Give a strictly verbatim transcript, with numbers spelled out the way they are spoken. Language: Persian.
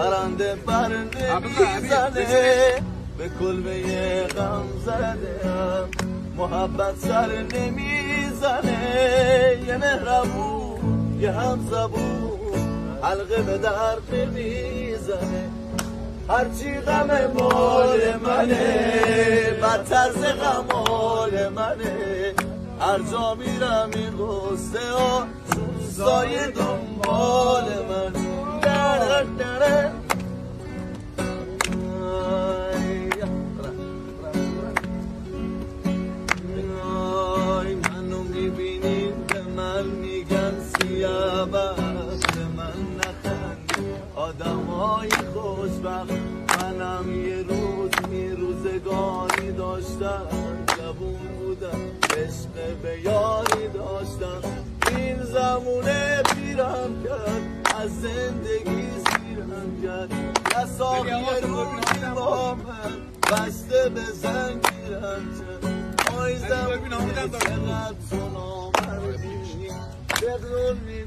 پرنده پرنده میزنه به کلبه غم زدم محبت سر نمیزنه یه مهربون یه هم زبون حلقه به درد نمیزنه هرچی غم مال منه بدتر ز غم مال منه هر جا میرم این غصه ها سایه دنبال من منو میبینیم به من میگن سیاه بخت من نخندی آدم های خوشبخت منم یه روز می روزگاری داشتم جوون بودم عشق به یاری داشتم این زمونه پیرم کرد از زندگی سیرم کرد یساقی روزی با من بسته به زنگیرم کرد آی زمونه چقدر تو نامردی بدون